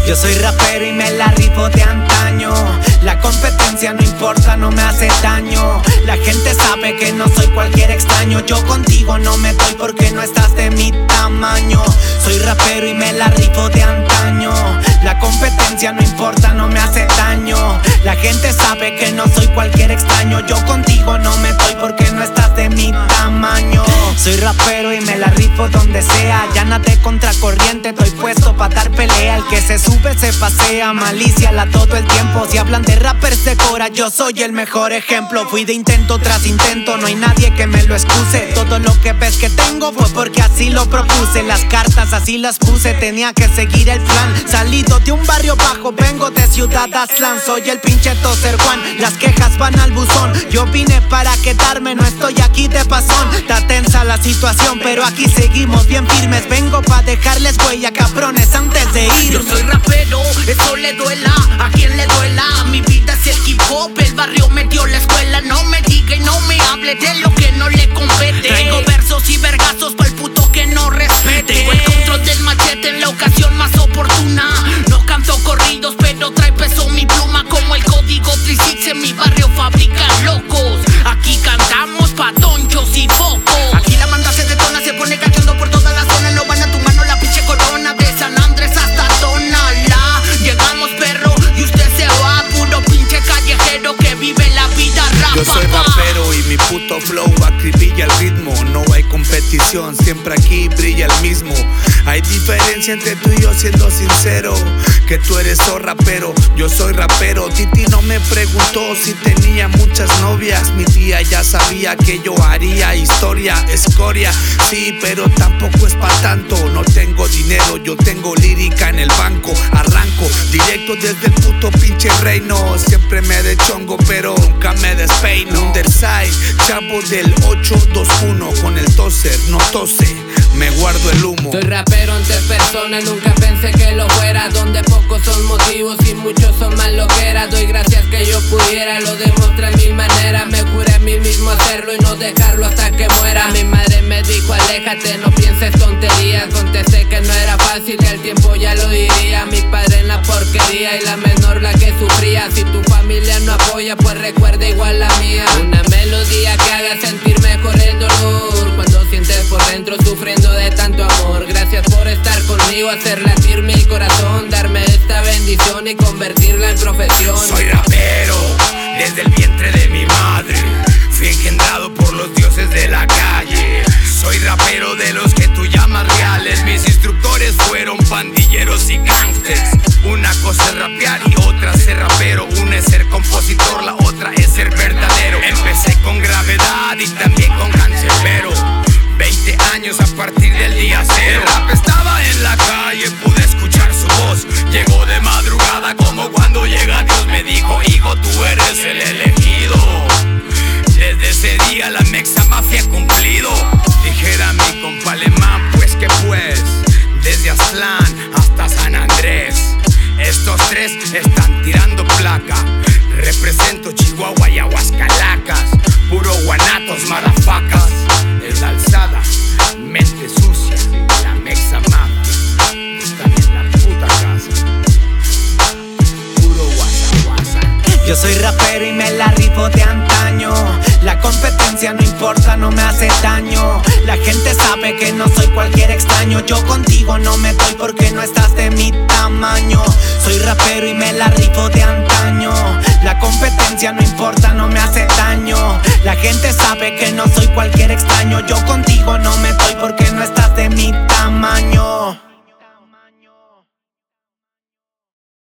Yo soy rapero y me la rifo de antaño. La competencia no importa, no me hace daño. La gente sabe que no soy cualquier extraño. Yo contigo no me doy porque no estás de mi tamaño. Soy rapero y me la rifo de antaño. La competencia no importa, no me hace daño. La gente sabe que no soy cualquier extraño. Yo contigo no me doy porque no estás de mi tamaño. Soy rapero y me la rifo donde sea. Ya nadé contracorriente, estoy puesto pa' dar pelea. El que se sube se pasea, malicia la todo el tiempo. Si hablan de rappers de Cora, yo soy el mejor ejemplo. Fui de intento tras intento, no hay nadie que me lo excuse. Todo lo que ves que tengo fue porque así lo propuse. Las cartas así las puse, tenía que seguir el plan. Salido de un barrio bajo, vengo de Ciudad Aztlán. Soy el pinche Toser Juan, las quejas van al buzón. Yo vine para quedarme, no estoy aquí de pasón. Está tensa la situación, pero aquí seguimos bien firmes. Vengo pa' dejarles huella, cabrones, antes de ir. Yo soy rapero, eso le duela, a quien le duela. Mi vida es el hip hop, el barrio me dio la escuela. No me diga y no me hable de lo que no le compete. Traigo versos y vergazos pa'l puto que no respete. Tengo el control del machete en la ocasión más oportuna. No canto corridos, pero trae peso mi pluma. Como el código 36 en mi barrio fabrican locos. Aquí cantamos pa' tonchos y focos. Aquí la banda se detona, se pone cachondo por toda la zona. No van a tu mano la pinche corona de San Andrés hasta Tonalá. Llegamos perro y usted se va, puro pinche callejero que vive la vida rapa. Yo soy rapero y mi puto flow acribilla el ritmo. No hay competición, siempre aquí brilla el mismo. Hay diferencia entre tú y yo, siendo sincero, que tú eres rapero, yo soy rapero. Titi no me preguntó si tenía muchas novias. Mi tía ya sabía que yo haría historia, escoria. Sí, pero tampoco es pa' tanto. No tengo dinero, yo tengo lírica en el banco. Arranco directo desde el puto pinche reino. Siempre me de chongo, pero nunca me despeino. Underside, chavo del 821. Con el toser, no tose, me guardo el humo. Soy rapero ante personas, nunca pensé que lo fuera. Donde pocos son motivos y muchos son más lo que era. Doy gracias que yo pudiera, lo demostré a mi manera. Me juré a mí mismo hacerlo y no dejarlo hasta que muera. Mi madre me dijo aléjate, no pienses tonterías. Contesté que no era fácil y el tiempo ya lo diría. Mi padre en la porquería y la menor la que sufría. Si tu familia no apoya, pues recuerda igual la mía. Una melodía que haga sentir mejor el dolor cuando sientes por dentro sufriendo de tanto amor. Gracias por estar conmigo, hacer latir mi corazón, darme esta bendición y convertirla en profesión. Soy rapero desde el vientre de mi madre. Fui engendrado por los dioses de la calle. Soy rapero de los que tú llamas reales. Mis instructores fueron pandilleros y gangsters. Una cosa es rapear y otra ser rapero. Una es ser compositor, la otra es ser verdadero. Empecé con Gravedad y también con Cancerbero. 20 años a partir del día cero. El rap estaba en la calle, pude escuchar su voz. Llegó de madrugada como cuando llega Dios. Me dijo, hijo, tú eres el elegido. Desde ese día la Mexa Mafia ha cumplido. Dijera mi compa alemán, pues que pues. Desde Aztlán hasta San Andrés, estos tres están tirando placa. Represento Chihuahua y Aguascalacas. Puro guanatos, madafacas. Es la alzada, mente sucia, la Mexa Mafia. Están en la puta casa. Puro guasa. Yo soy rapero y me la rifo de antaño. La competencia no importa, no me hace daño. La gente sabe que no soy cualquier extraño. Yo contigo no me doy porque no estás de mi tamaño. Soy rapero y me la rifo de antaño. La competencia no importa, no me hace daño. La gente sabe que no soy cualquier extraño. Yo contigo no me doy